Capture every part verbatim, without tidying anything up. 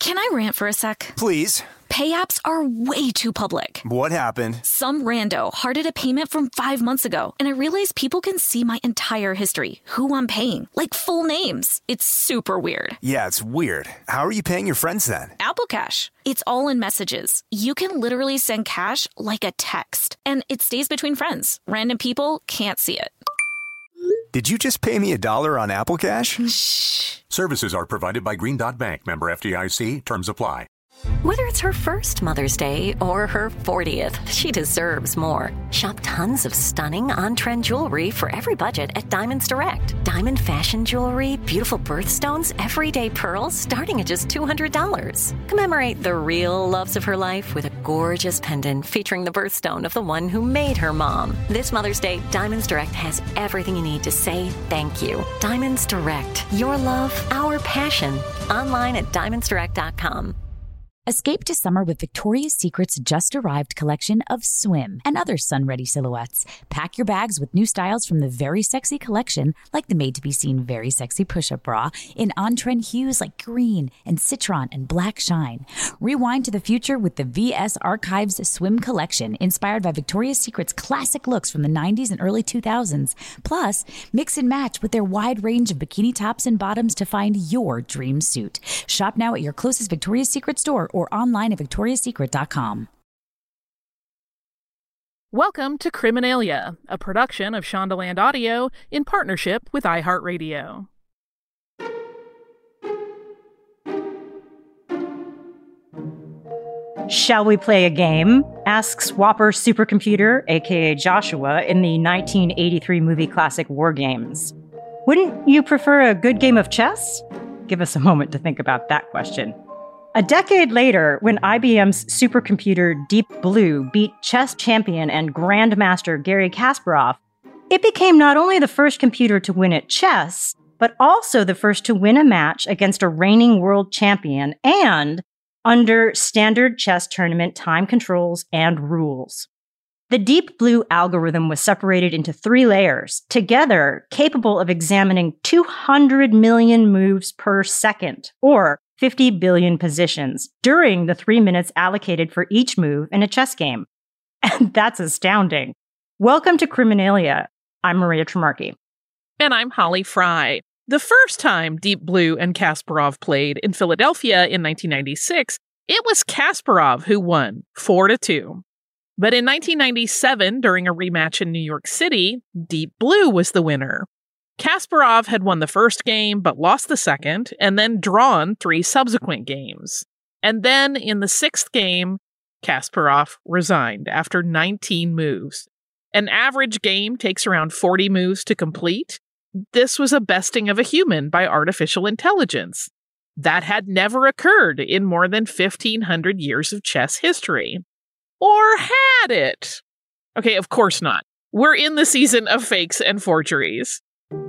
Can I rant for a sec? Please. Pay apps are way too public. What happened? Some rando hearted a payment from five months ago, and I realized people can see my entire history, who I'm paying, like full names. It's super weird. Yeah, it's weird. How are you paying your friends then? Apple Cash. It's all in messages. You can literally send cash like a text, and it stays between friends. Random people can't see it. Did you just pay me a dollar on Apple Cash? Shh. Services are provided by Green Dot Bank. Member F D I C. Terms apply. Whether it's her first Mother's Day or her fortieth, she deserves more. Shop tons of stunning on-trend jewelry for every budget at Diamonds Direct. Diamond fashion jewelry, beautiful birthstones, everyday pearls starting at just two hundred dollars. Commemorate the real loves of her life with a gorgeous pendant featuring the birthstone of the one who made her mom. This Mother's Day, Diamonds Direct has everything you need to say thank you. Diamonds Direct. Your love, our passion. Online at diamonds direct dot com. Escape to summer with Victoria's Secret's just-arrived collection of swim and other sun-ready silhouettes. Pack your bags with new styles from the Very Sexy collection, like the made-to-be-seen Very Sexy push-up bra, in on-trend hues like green and citron and black shine. Rewind to the future with the V S Archives swim collection, inspired by Victoria's Secret's classic looks from the nineties and early two thousands. Plus, mix and match with their wide range of bikini tops and bottoms to find your dream suit. Shop now at your closest Victoria's Secret store or online at victorias secret dot com. Welcome to Criminalia, a production of Shondaland Audio in partnership with iHeartRadio. Shall we play a game? Asks Whopper Supercomputer, aka Joshua, in the nineteen eighty-three movie classic War Games. Wouldn't you prefer a good game of chess? Give us a moment to think about that question. A decade later, when I B M's supercomputer Deep Blue beat chess champion and grandmaster Garry Kasparov, it became not only the first computer to win at chess, but also the first to win a match against a reigning world champion and under standard chess tournament time controls and rules. The Deep Blue algorithm was separated into three layers, together capable of examining two hundred million moves per second, or fifty billion positions, during the three minutes allocated for each move in a chess game. And that's astounding. Welcome to Criminalia. I'm Maria Tremarchi. And I'm Holly Fry. The first time Deep Blue and Kasparov played in Philadelphia in nineteen ninety-six, it was Kasparov who won, four to two. But in nineteen ninety-seven, during a rematch in New York City, Deep Blue was the winner. Kasparov had won the first game, but lost the second, and then drawn three subsequent games. And then, in the sixth game, Kasparov resigned after nineteen moves. An average game takes around forty moves to complete. This was a besting of a human by artificial intelligence. That had never occurred in more than fifteen hundred years of chess history. Or had it? Okay, of course not. We're in the season of fakes and forgeries.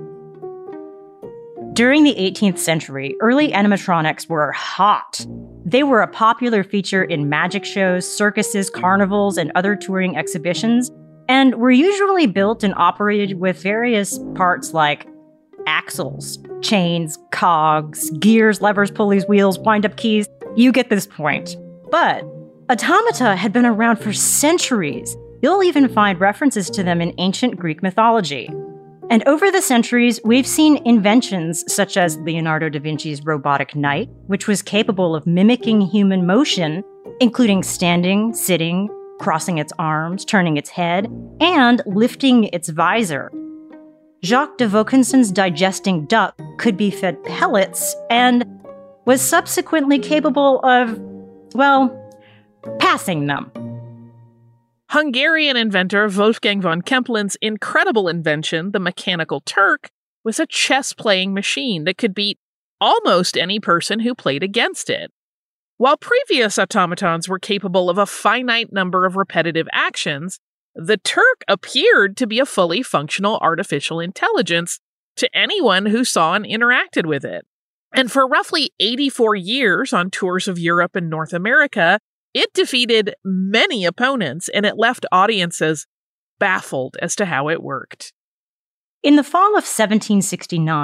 During the eighteenth century, early animatronics were hot. They were a popular feature in magic shows, circuses, carnivals, and other touring exhibitions, and were usually built and operated with various parts like axles, chains, cogs, gears, levers, pulleys, wheels, wind-up keys. You get this point. But automata had been around for centuries. You'll even find references to them in ancient Greek mythology. And over the centuries, we've seen inventions such as Leonardo da Vinci's robotic knight, which was capable of mimicking human motion, including standing, sitting, crossing its arms, turning its head, and lifting its visor. Jacques de Vaucanson's digesting duck could be fed pellets and was subsequently capable of, well, passing them. Hungarian inventor Wolfgang von Kempelen's incredible invention, the Mechanical Turk, was a chess-playing machine that could beat almost any person who played against it. While previous automatons were capable of a finite number of repetitive actions, the Turk appeared to be a fully functional artificial intelligence to anyone who saw and interacted with it. And for roughly eighty-four years on tours of Europe and North America, it defeated many opponents, and it left audiences baffled as to how it worked. In the fall of seventeen sixty-nine,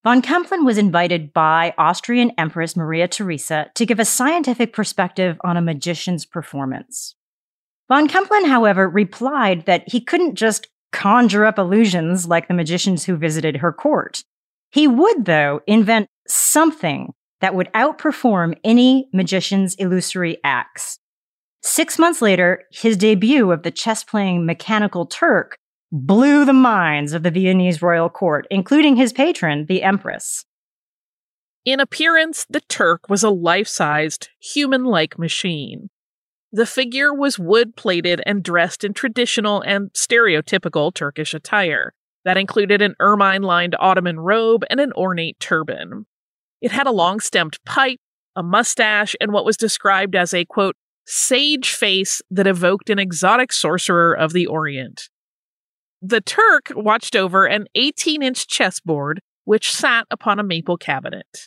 Von Kempelen was invited by Austrian Empress Maria Theresa to give a scientific perspective on a magician's performance. Von Kempelen, however, replied that he couldn't just conjure up illusions like the magicians who visited her court. He would, though, invent something that would outperform any magician's illusory acts. Six months later, his debut of the chess-playing Mechanical Turk blew the minds of the Viennese royal court, including his patron, the Empress. In appearance, the Turk was a life-sized, human-like machine. The figure was wood-plated and dressed in traditional and stereotypical Turkish attire that included an ermine-lined Ottoman robe and an ornate turban. It had a long-stemmed pipe, a mustache, and what was described as a, quote, sage face that evoked an exotic sorcerer of the Orient. The Turk watched over an eighteen-inch chessboard, which sat upon a maple cabinet.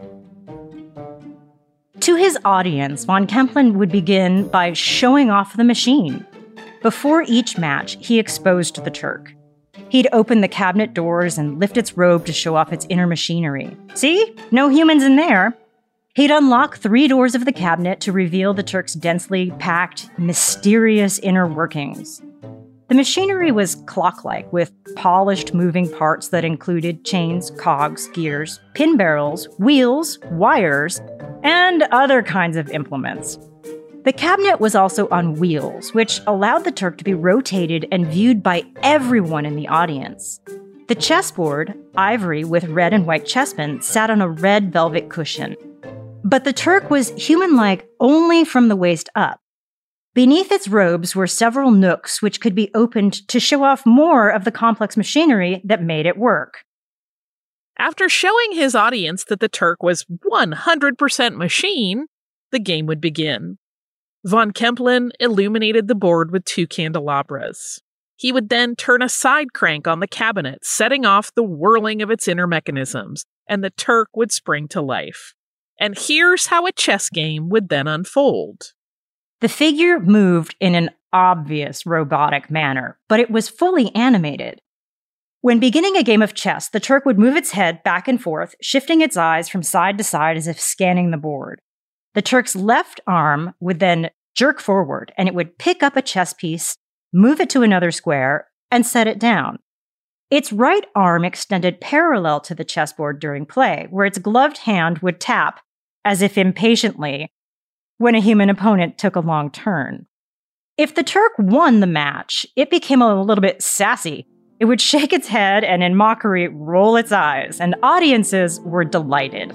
To his audience, Von Kempelen would begin by showing off the machine. Before each match, he exposed the Turk. He'd open the cabinet doors and lift its robe to show off its inner machinery. See? No humans in there. He'd unlock three doors of the cabinet to reveal the Turk's densely packed, mysterious inner workings. The machinery was clock-like, with polished moving parts that included chains, cogs, gears, pin barrels, wheels, wires, and other kinds of implements. The cabinet was also on wheels, which allowed the Turk to be rotated and viewed by everyone in the audience. The chessboard, ivory with red and white chessmen, sat on a red velvet cushion. But the Turk was human-like only from the waist up. Beneath its robes were several nooks which could be opened to show off more of the complex machinery that made it work. After showing his audience that the Turk was one hundred percent machine, the game would begin. Von Kempelen illuminated the board with two candelabras. He would then turn a side crank on the cabinet, setting off the whirling of its inner mechanisms, and the Turk would spring to life. And here's how a chess game would then unfold. The figure moved in an obvious robotic manner, but it was fully animated. When beginning a game of chess, the Turk would move its head back and forth, shifting its eyes from side to side as if scanning the board. The Turk's left arm would then jerk forward, and it would pick up a chess piece, move it to another square, and set it down. Its right arm extended parallel to the chessboard during play, where its gloved hand would tap, as if impatiently, when a human opponent took a long turn. If the Turk won the match, it became a little bit sassy. It would shake its head and in mockery roll its eyes, and audiences were delighted.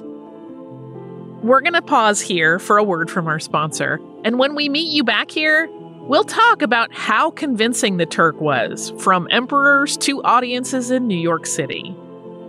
We're going to pause here for a word from our sponsor, and when we meet you back here, we'll talk about how convincing the Turk was, from emperors to audiences in New York City.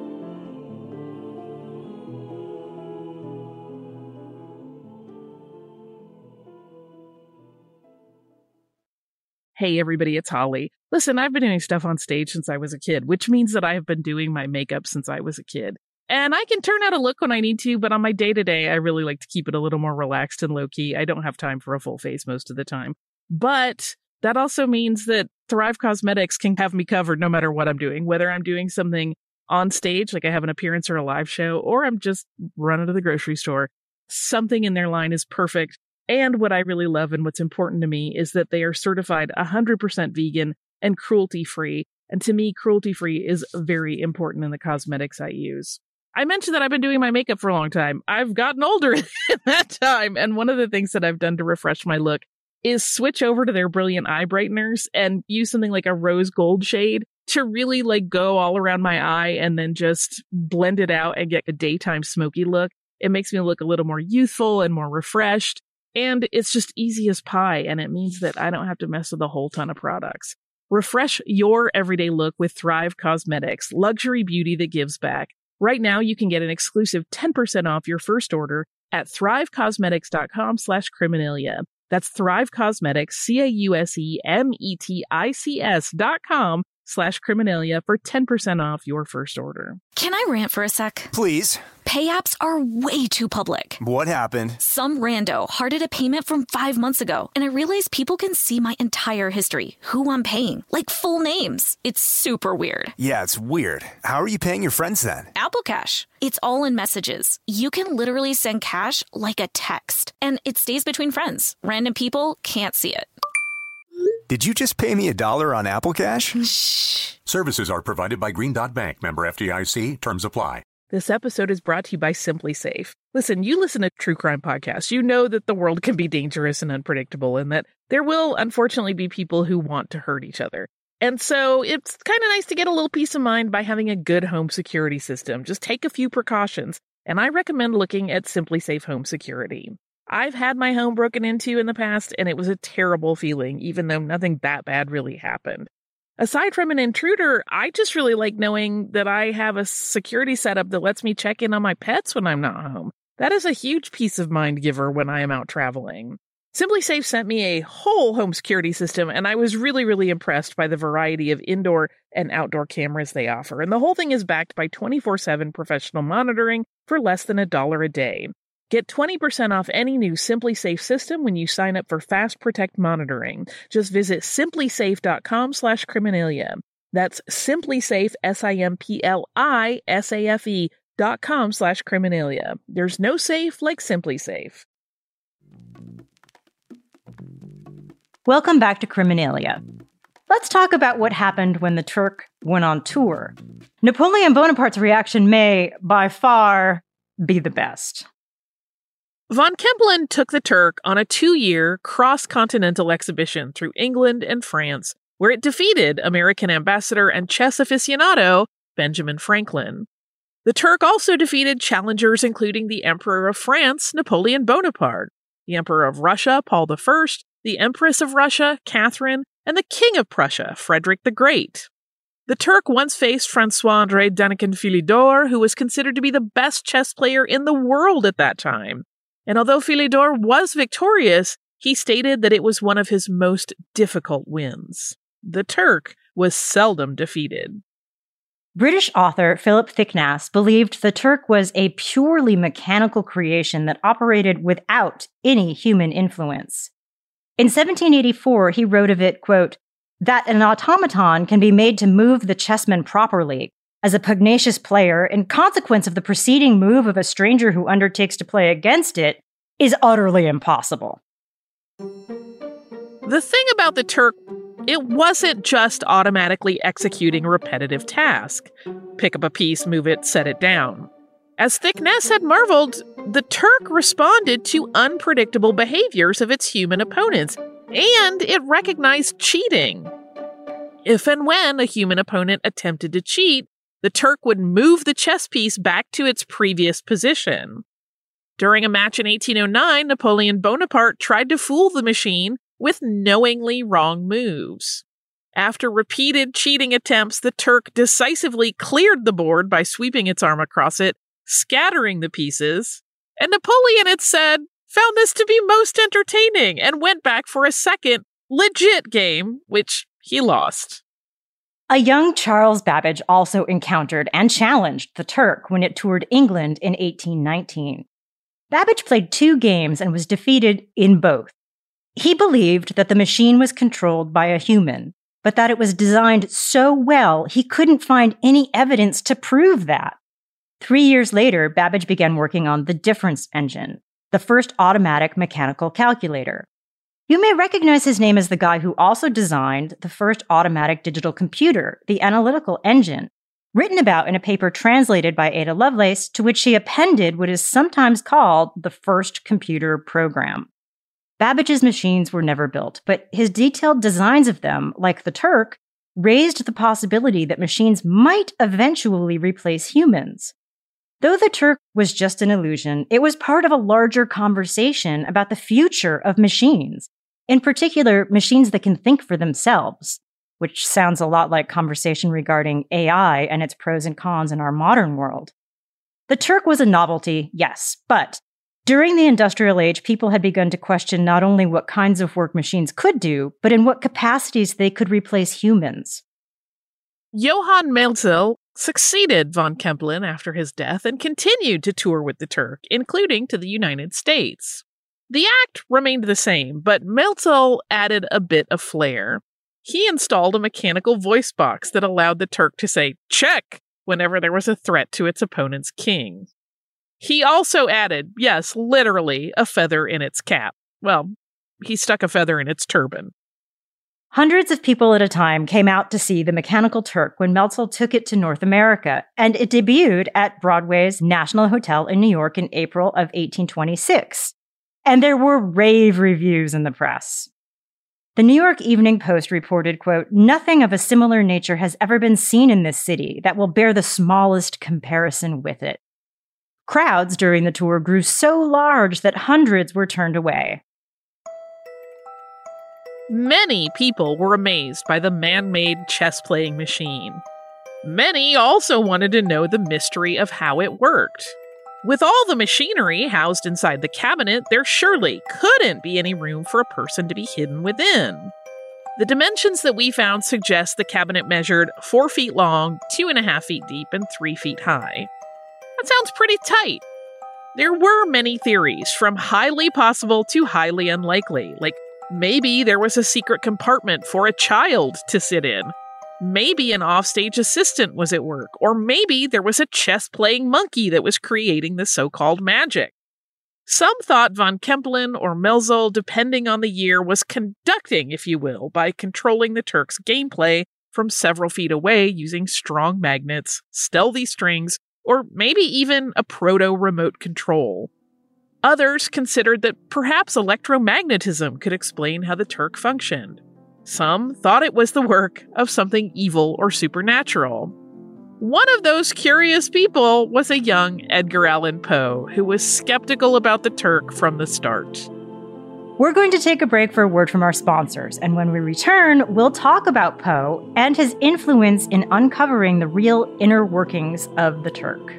Hey everybody, it's Holly. Listen, I've been doing stuff on stage since I was a kid, which means that I have been doing my makeup since I was a kid. And I can turn out a look when I need to, but on my day-to-day, I really like to keep it a little more relaxed and low-key. I don't have time for a full face most of the time. But that also means that Thrive Causemetics can have me covered no matter what I'm doing, whether I'm doing something on stage, like I have an appearance or a live show, or I'm just running to the grocery store. Something in their line is perfect. And what I really love and what's important to me is that they are certified one hundred percent vegan and cruelty-free. And to me, cruelty-free is very important in the cosmetics I use. I mentioned that I've been doing my makeup for a long time. I've gotten older in that time. And one of the things that I've done to refresh my look is switch over to their brilliant eye brighteners and use something like a rose gold shade to really like go all around my eye and then just blend it out and get a daytime smoky look. It makes me look a little more youthful and more refreshed. And it's just easy as pie, and it means that I don't have to mess with a whole ton of products. Refresh your everyday look with Thrive Causemetics, luxury beauty that gives back. Right now, you can get an exclusive ten percent off your first order at thrivecosmetics.com slash criminalia. That's Thrive Causemetics, C-A-U-S-E-M-E-T-I-C-S dot com slash criminalia for ten percent off your first order. Can I rant for a sec? Please. Pay apps are way too public. What happened? Some rando hearted a payment from five months ago, and I realized people can see my entire history, who I'm paying, like full names. It's super weird. Yeah, it's weird. How are you paying your friends then? Apple Cash. It's all in messages. You can literally send cash like a text, and it stays between friends. Random people can't see it. Did you just pay me a dollar on Apple Cash? Shh. Services are provided by Green Dot Bank, member F D I C. Terms apply. This episode is brought to you by Simply Safe. Listen, you listen to true crime podcasts. You know that the world can be dangerous and unpredictable, and that there will unfortunately be people who want to hurt each other. And so it's kind of nice to get a little peace of mind by having a good home security system. Just take a few precautions, and I recommend looking at Simply Safe Home Security. I've had my home broken into in the past, and it was a terrible feeling, even though nothing that bad really happened. Aside from an intruder, I just really like knowing that I have a security setup that lets me check in on my pets when I'm not home. That is a huge peace of mind giver when I am out traveling. Simply Safe sent me a whole home security system, and I was really, really impressed by the variety of indoor and outdoor cameras they offer. And the whole thing is backed by twenty-four seven professional monitoring for less than a dollar a day. Get twenty percent off any new Simply Safe system when you sign up for Fast Protect monitoring. Just visit simplysafe.com slash criminalia. That's simplysafe, S I M P L I S A F E dot com slash criminalia. There's no safe like Simply Safe. Welcome back to Criminalia. Let's talk about what happened when the Turk went on tour. Napoleon Bonaparte's reaction may, by far, be the best. Von Kempelen took the Turk on a two-year cross-continental exhibition through England and France, where it defeated American ambassador and chess aficionado Benjamin Franklin. The Turk also defeated challengers including the Emperor of France, Napoleon Bonaparte, the Emperor of Russia, Paul the First, the Empress of Russia, Catherine, and the King of Prussia, Frederick the Great. The Turk once faced François-André Daniken-Philidor, who was considered to be the best chess player in the world at that time. And although Philidor was victorious, he stated that it was one of his most difficult wins. The Turk was seldom defeated. British author Philip Thicknass believed the Turk was a purely mechanical creation that operated without any human influence. In seventeen eighty-four, he wrote of it, quote, that an automaton can be made to move the chessmen properly, as a pugnacious player, in consequence of the preceding move of a stranger who undertakes to play against it, is utterly impossible. The thing about the Turk, it wasn't just automatically executing a repetitive task. Pick up a piece, move it, set it down. As Thickness had marveled, the Turk responded to unpredictable behaviors of its human opponents, and it recognized cheating. If and when a human opponent attempted to cheat, the Turk would move the chess piece back to its previous position. During a match in eighteen oh nine, Napoleon Bonaparte tried to fool the machine with knowingly wrong moves. After repeated cheating attempts, the Turk decisively cleared the board by sweeping its arm across it, scattering the pieces, and Napoleon, it said, found this to be most entertaining and went back for a second, legit game, which he lost. A young Charles Babbage also encountered and challenged the Turk when it toured England in eighteen nineteen. Babbage played two games and was defeated in both. He believed that the machine was controlled by a human, but that it was designed so well he couldn't find any evidence to prove that. Three years later, Babbage began working on the Difference Engine, the first automatic mechanical calculator. You may recognize his name as the guy who also designed the first automatic digital computer, the Analytical Engine, written about in a paper translated by Ada Lovelace, to which she appended what is sometimes called the first computer program. Babbage's machines were never built, but his detailed designs of them, like the Turk, raised the possibility that machines might eventually replace humans. Though the Turk was just an illusion, it was part of a larger conversation about the future of machines, in particular, machines that can think for themselves, which sounds a lot like conversation regarding A I and its pros and cons in our modern world. The Turk was a novelty, yes, but during the industrial age, people had begun to question not only what kinds of work machines could do, but in what capacities they could replace humans. Johann Maelzel succeeded von Kempelen after his death and continued to tour with the Turk, including to the United States. The act remained the same, but Melzel added a bit of flair. He installed a mechanical voice box that allowed the Turk to say "check" whenever there was a threat to its opponent's king. He also added, yes, literally, a feather in its cap. Well, he stuck a feather in its turban. Hundreds of people at a time came out to see the Mechanical Turk when Melzel took it to North America, and it debuted at Broadway's National Hotel in New York in April of eighteen twenty-six. And there were rave reviews in the press. The New York Evening Post reported, quote, "Nothing of a similar nature has ever been seen in this city that will bear the smallest comparison with it." Crowds during the tour grew so large that hundreds were turned away. Many people were amazed by the man-made chess-playing machine. Many also wanted to know the mystery of how it worked. With all the machinery housed inside the cabinet, there surely couldn't be any room for a person to be hidden within. The dimensions that we found suggest the cabinet measured four feet long, two and a half feet deep, and three feet high. That sounds pretty tight. There were many theories, from highly possible to highly unlikely, like maybe there was a secret compartment for a child to sit in. Maybe an offstage assistant was at work, or maybe there was a chess-playing monkey that was creating the so-called magic. Some thought von Kempelen or Melzel, depending on the year, was conducting, if you will, by controlling the Turk's gameplay from several feet away using strong magnets, stealthy strings, or maybe even a proto-remote control. Others considered that perhaps electromagnetism could explain how the Turk functioned. Some thought it was the work of something evil or supernatural. One of those curious people was a young Edgar Allan Poe, who was skeptical about the Turk from the start. We're going to take a break for a word from our sponsors, and when we return, we'll talk about Poe and his influence in uncovering the real inner workings of the Turk.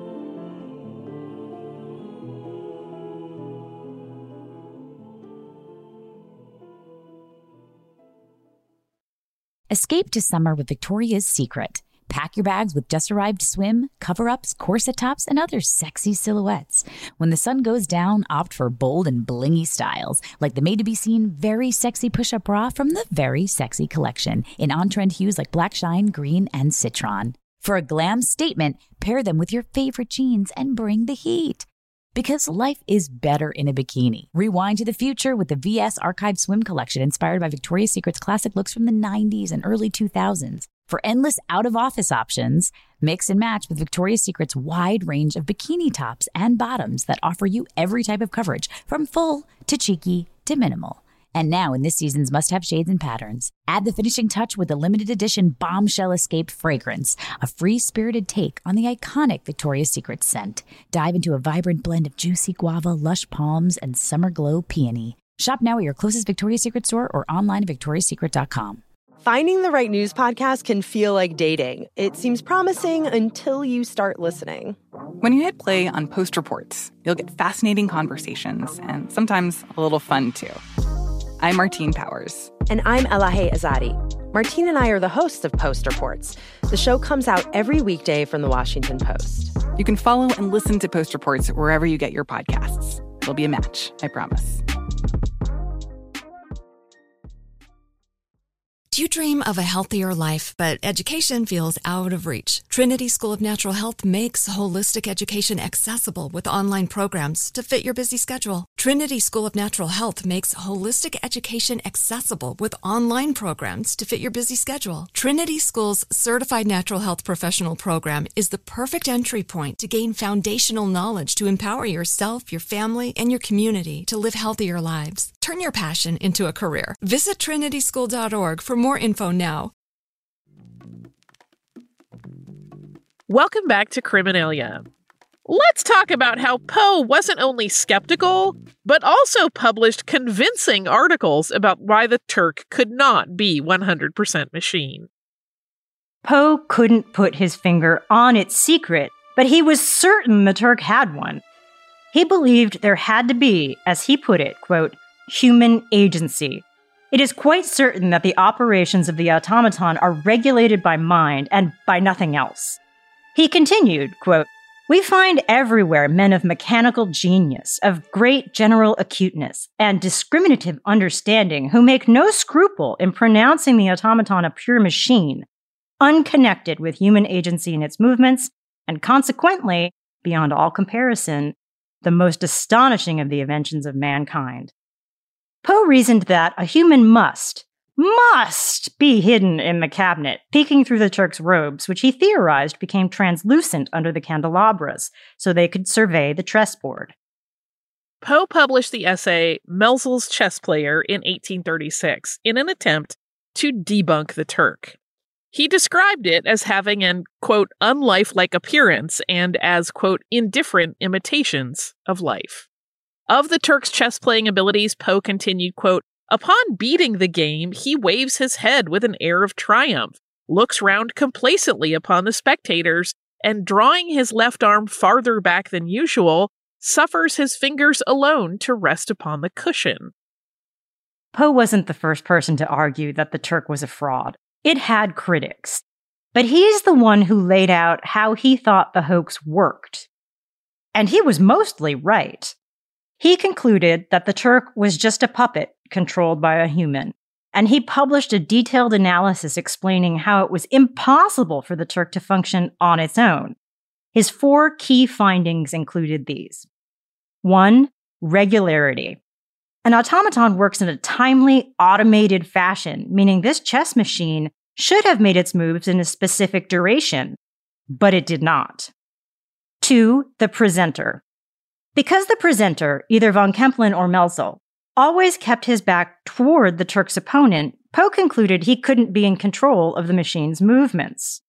Escape to summer with Victoria's Secret. Pack your bags with just-arrived swim, cover-ups, corset tops, and other sexy silhouettes. When the sun goes down, opt for bold and blingy styles, like the made-to-be-seen Very Sexy Push-Up Bra from the Very Sexy collection, in on-trend hues like black shine, green, and citron. For a glam statement, pair them with your favorite jeans and bring the heat. Because life is better in a bikini. Rewind to the future with the V S Archive Swim Collection, inspired by Victoria's Secret's classic looks from the nineties and early two thousands. For endless out-of-office options, mix and match with Victoria's Secret's wide range of bikini tops and bottoms that offer you every type of coverage, from full to cheeky to minimal. And now, in this season's must-have shades and patterns, add the finishing touch with the limited edition Bombshell Escape fragrance, a free-spirited take on the iconic Victoria's Secret scent. Dive into a vibrant blend of juicy guava, lush palms, and summer glow peony. Shop now at your closest Victoria's Secret store or online at victorias secret dot com. Finding the right news podcast can feel like dating. It seems promising until you start listening. When you hit play on Post Reports, you'll get fascinating conversations and sometimes a little fun, too. I'm Martine Powers. And I'm Elahe Azadi. Martine and I are the hosts of Post Reports. The show comes out every weekday from the Washington Post. You can follow and listen to Post Reports wherever you get your podcasts. It'll be a match, I promise. Do you dream of a healthier life, but education feels out of reach? Trinity School of Natural Health makes holistic education accessible with online programs to fit your busy schedule. Trinity School of Natural Health makes holistic education accessible with online programs to fit your busy schedule. Trinity School's Certified Natural Health Professional Program is the perfect entry point to gain foundational knowledge to empower yourself, your family, and your community to live healthier lives. Turn your passion into a career. Visit trinity school dot org for more info now. Welcome back to Criminalia. Let's talk about how Poe wasn't only skeptical, but also published convincing articles about why the Turk could not be one hundred percent machine. Poe couldn't put his finger on its secret, but he was certain the Turk had one. He believed there had to be, as he put it, quote, human agency. It is quite certain that the operations of the automaton are regulated by mind and by nothing else. He continued, quote, "We find everywhere men of mechanical genius, of great general acuteness, and discriminative understanding who make no scruple in pronouncing the automaton a pure machine, unconnected with human agency in its movements, and consequently, beyond all comparison, the most astonishing of the inventions of mankind." Poe reasoned that a human must, must be hidden in the cabinet, peeking through the Turk's robes, which he theorized became translucent under the candelabras, so they could survey the chessboard. Poe published the essay Melzel's Chess Player in eighteen thirty-six in an attempt to debunk the Turk. He described it as having an, quote, unlifelike appearance and as, quote, indifferent imitations of life. Of the Turk's chess-playing abilities, Poe continued, quote, "Upon beating the game, he waves his head with an air of triumph, looks round complacently upon the spectators, and drawing his left arm farther back than usual, suffers his fingers alone to rest upon the cushion." Poe wasn't the first person to argue that the Turk was a fraud. It had critics. But he's the one who laid out how he thought the hoax worked. And he was mostly right. He concluded that the Turk was just a puppet controlled by a human, and he published a detailed analysis explaining how it was impossible for the Turk to function on its own. His four key findings included these. One, regularity. An automaton works in a timely, automated fashion, meaning this chess machine should have made its moves in a specific duration, but it did not. Two, the presenter. Because the presenter, either von Kempelen or Melzel, always kept his back toward the Turk's opponent, Poe concluded he couldn't be in control of the machine's movements.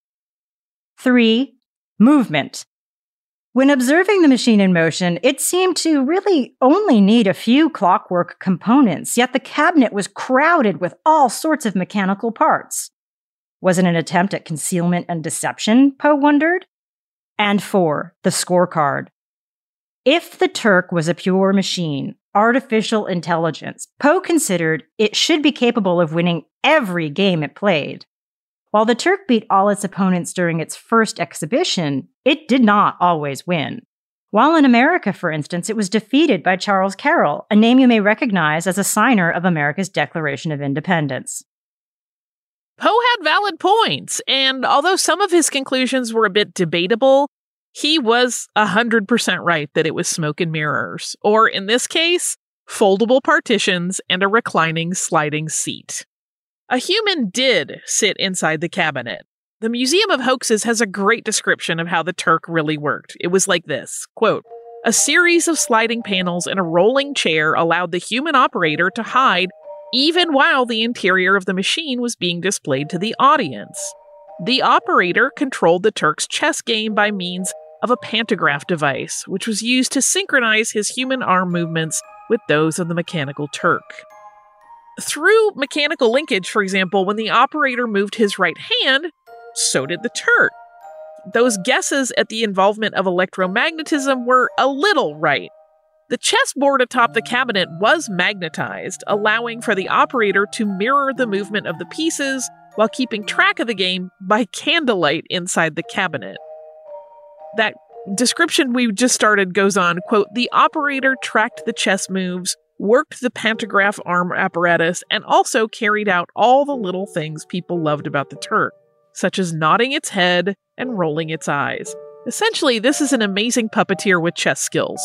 Three, movement. When observing the machine in motion, it seemed to really only need a few clockwork components, yet the cabinet was crowded with all sorts of mechanical parts. Was it an attempt at concealment and deception, Poe wondered? And four, the scorecard. If the Turk was a pure machine, artificial intelligence, Poe considered it should be capable of winning every game it played. While the Turk beat all its opponents during its first exhibition, it did not always win. While in America, for instance, it was defeated by Charles Carroll, a name you may recognize as a signer of America's Declaration of Independence. Poe had valid points, and although some of his conclusions were a bit debatable, he was one hundred percent right that it was smoke and mirrors, or in this case, foldable partitions and a reclining sliding seat. A human did sit inside the cabinet. The Museum of Hoaxes has a great description of how the Turk really worked. It was like this, quote, "A series of sliding panels and a rolling chair allowed the human operator to hide even while the interior of the machine was being displayed to the audience. The operator controlled the Turk's chess game by means of a pantograph device, which was used to synchronize his human arm movements with those of the mechanical Turk. Through mechanical linkage, for example, when the operator moved his right hand, so did the Turk. Those guesses at the involvement of electromagnetism were a little right. The chessboard atop the cabinet was magnetized, allowing for the operator to mirror the movement of the pieces while keeping track of the game by candlelight inside the cabinet." That description we just started goes on, quote, "The operator tracked the chess moves, worked the pantograph arm apparatus, and also carried out all the little things people loved about the Turk, such as nodding its head and rolling its eyes. Essentially, this is an amazing puppeteer with chess skills."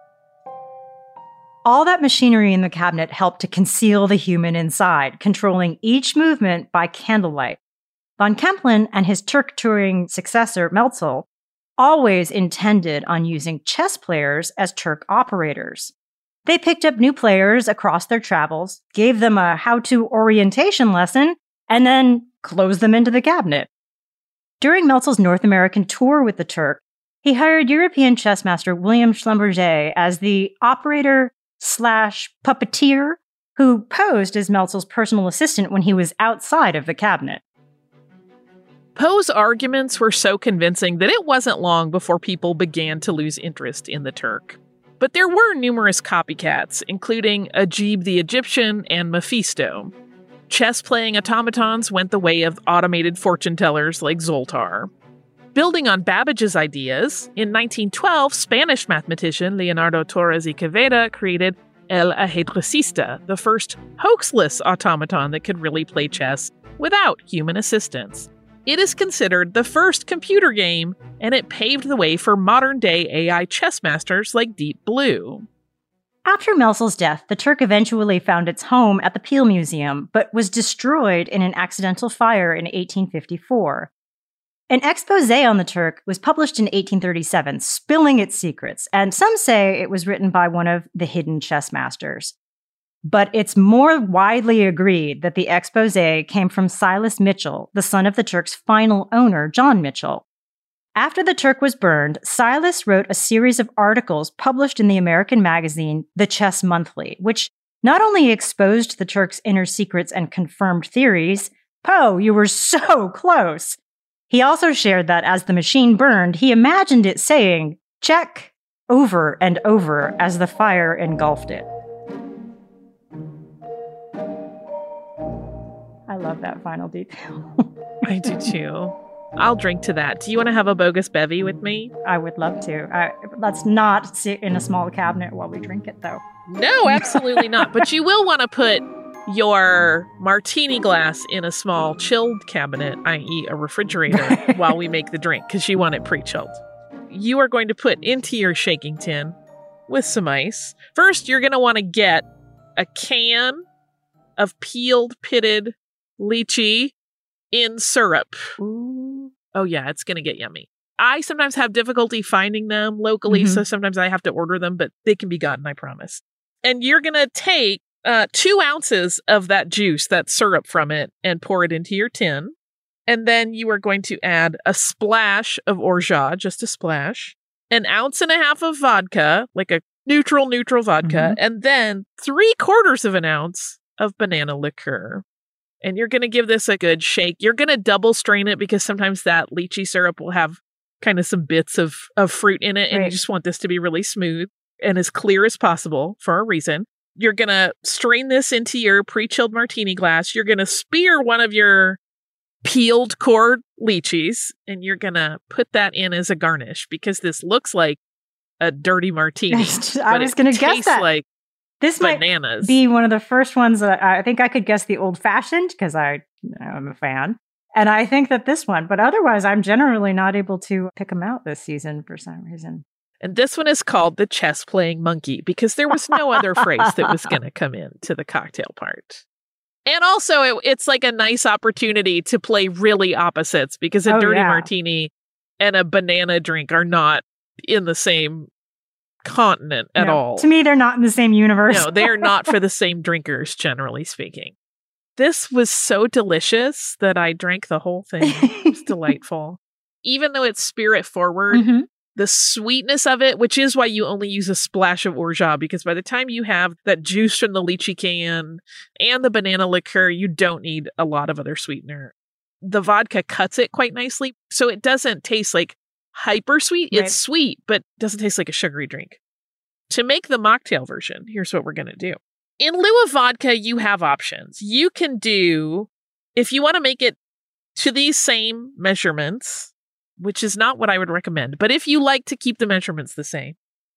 All that machinery in the cabinet helped to conceal the human inside, controlling each movement by candlelight. Von Kempelen and his Turk-Turing successor, Melzel, always intended on using chess players as Turk operators. They picked up new players across their travels, gave them a how-to orientation lesson, and then closed them into the cabinet. During Melzel's North American tour with the Turk, he hired European chess master William Schlumberger as the operator slash puppeteer who posed as Melzel's personal assistant when he was outside of the cabinet. Poe's arguments were so convincing that it wasn't long before people began to lose interest in the Turk. But there were numerous copycats, including Ajib the Egyptian and Mephisto. Chess-playing automatons went the way of automated fortune tellers like Zoltar. Building on Babbage's ideas, in nineteen twelve, Spanish mathematician Leonardo Torres y Quevedo created El Ajedrecista, the first hoaxless automaton that could really play chess without human assistance. It is considered the first computer game, and it paved the way for modern-day A I chess masters like Deep Blue. After Melsel's death, the Turk eventually found its home at the Peel Museum, but was destroyed in an accidental fire in eighteen fifty-four. An expose on the Turk was published in eighteen thirty-seven, spilling its secrets, and some say it was written by one of the hidden chess masters. But it's more widely agreed that the expose came from Silas Mitchell, the son of the Turk's final owner, John Mitchell. After the Turk was burned, Silas wrote a series of articles published in the American magazine The Chess Monthly, which not only exposed the Turk's inner secrets and confirmed theories, Poe, you were so close. He also shared that as the machine burned, he imagined it saying, check, over and over as the fire engulfed it. I love that final detail. I do too. I'll drink to that. Do you want to have a bogus bevy with me? I would love to. I, let's not sit in a small cabinet while we drink it, though. No, absolutely not. But you will want to put your martini glass in a small chilled cabinet, that is a refrigerator, while we make the drink, because you want it pre-chilled. You are going to put into your shaking tin with some ice. First, you're going to want to get a can of peeled, pitted lychee in syrup. Ooh. Oh yeah, it's going to get yummy. I sometimes have difficulty finding them locally, mm-hmm. so sometimes I have to order them, but they can be gotten, I promise. And you're going to take uh, two ounces of that juice, that syrup from it, and pour it into your tin. And then you are going to add a splash of orgeat, just a splash, an ounce and a half of vodka, like a neutral, neutral vodka, mm-hmm. and then three quarters of an ounce of banana liqueur. And you're going to give this a good shake. You're going to double strain it because sometimes that lychee syrup will have kind of some bits of, of fruit in it. And right. you just want this to be really smooth and as clear as possible for a reason. You're going to strain this into your pre-chilled martini glass. You're going to spear one of your peeled core lychees and you're going to put that in as a garnish because this looks like a dirty martini. I was going to guess that. Like This bananas. Might be one of the first ones that I, I think I could guess the old-fashioned because I am a fan. And I think that this one, but otherwise I'm generally not able to pick them out this season for some reason. And this one is called the chess-playing monkey because there was no other phrase that was going to come in to the cocktail part. And also it, it's like a nice opportunity to play really opposites because a oh, dirty yeah. martini and a banana drink are not in the same continent at no, all. To me, they're not in the same universe. No, they are not for the same drinkers, generally speaking. This was so delicious that I drank the whole thing. It was delightful. Even though it's spirit forward, mm-hmm. the sweetness of it, which is why you only use a splash of orgeat, because by the time you have that juice from the lychee can and the banana liqueur, you don't need a lot of other sweetener. The vodka cuts it quite nicely, so it doesn't taste like hyper sweet. It's right. sweet, but doesn't taste like a sugary drink. To make the mocktail version, here's what we're going to do. In lieu of vodka, you have options. You can do, if you want to make it to these same measurements, which is not what I would recommend, but if you like to keep the measurements the same,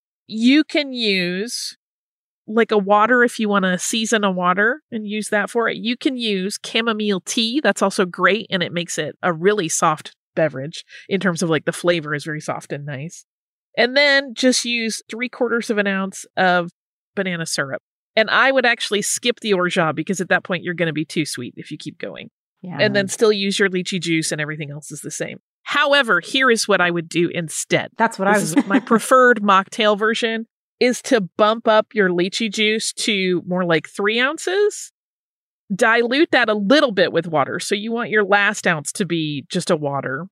you can use like a water if you want to season a water and use that for it. You can use chamomile tea. That's also great, and it makes it a really soft beverage in terms of like the flavor is very soft and nice. And then just use three quarters of an ounce of banana syrup. And I would actually skip the orgeat because at that point you're going to be too sweet if you keep going. Yeah. And then still use your lychee juice and everything else is the same. However, here is what I would do instead. That's what this I was. is my preferred mocktail version is to bump up your lychee juice to more like three ounces. Dilute that a little bit with water. So you want your last ounce to be just a water.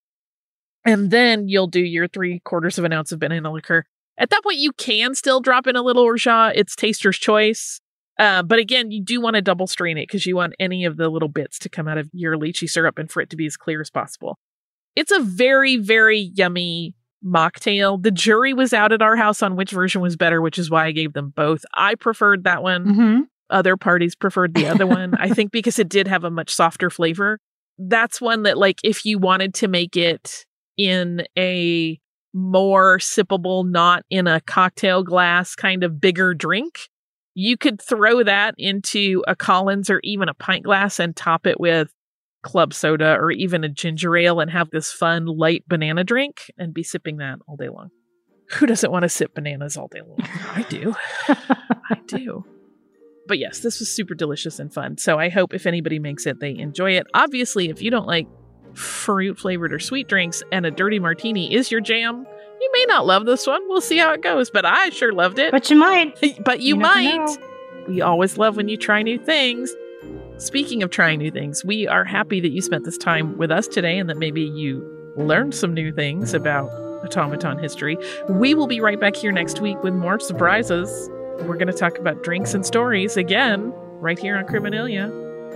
And then you'll do your three quarters of an ounce of banana liqueur. At that point, you can still drop in a little orgeat. It's taster's choice. Uh, but again, you do want to double strain it because you want any of the little bits to come out of your lychee syrup and for it to be as clear as possible. It's a very, very yummy mocktail. The jury was out at our house on which version was better, which is why I gave them both. I preferred that one. Mm-hmm. Other parties preferred the other one. I think because it did have a much softer flavor. That's one that, like, if you wanted to make it in a more sippable, not in a cocktail glass kind of bigger drink, you could throw that into a Collins or even a pint glass and top it with club soda or even a ginger ale and have this fun light banana drink and be sipping that all day long. Who doesn't want to sip bananas all day long? I do. I do. But yes, this was super delicious and fun. So I hope if anybody makes it, they enjoy it. Obviously, if you don't like fruit flavored or sweet drinks and a dirty martini is your jam, you may not love this one. We'll see how it goes, but I sure loved it. But you might. But you, you might. We always love when you try new things. Speaking of trying new things, we are happy that you spent this time with us today and that maybe you learned some new things about automaton history. We will be right back here next week with more surprises. We're going to talk about drinks and stories again, right here on Criminalia.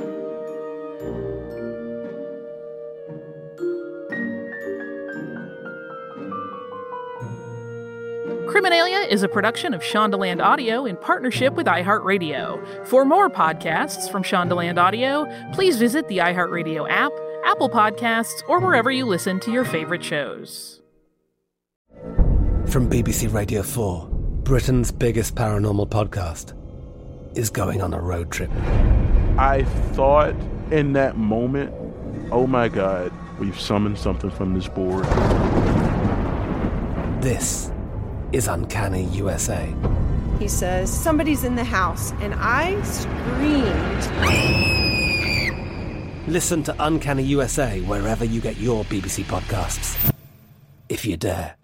Criminalia is a production of Shondaland Audio in partnership with iHeartRadio. For more podcasts from Shondaland Audio, please visit the iHeartRadio app, Apple Podcasts, or wherever you listen to your favorite shows. From B B C Radio four, Britain's biggest paranormal podcast is going on a road trip. I thought in that moment, oh my God, we've summoned something from this board. This is Uncanny U S A. He says, somebody's in the house, and I screamed. Listen to Uncanny U S A wherever you get your B B C podcasts, if you dare.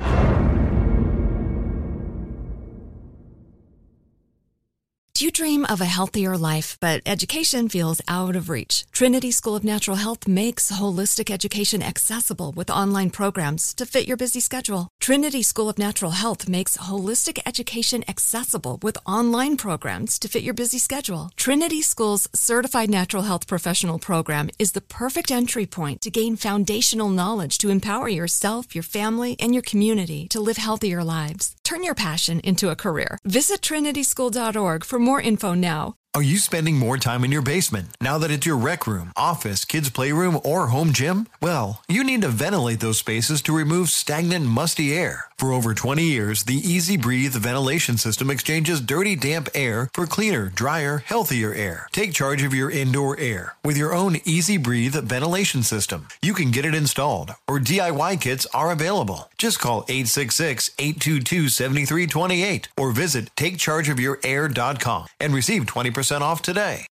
Do you dream of a healthier life, but education feels out of reach? Trinity School of Natural Health makes holistic education accessible with online programs to fit your busy schedule. Trinity School of Natural Health makes holistic education accessible with online programs to fit your busy schedule. Trinity School's Certified Natural Health Professional Program is the perfect entry point to gain foundational knowledge to empower yourself, your family, and your community to live healthier lives. Turn your passion into a career. Visit trinity school dot org for more info now. Are you spending more time in your basement now that it's your rec room, office, kids' playroom, or home gym? Well, you need to ventilate those spaces to remove stagnant, musty air. For over twenty years, the Easy Breathe ventilation system exchanges dirty, damp air for cleaner, drier, healthier air. Take charge of your indoor air with your own Easy Breathe ventilation system. You can get it installed, or D I Y kits are available. Just call eight six six, eight two two, seven three two eight or visit take charge of your air dot com and receive twenty percent off today.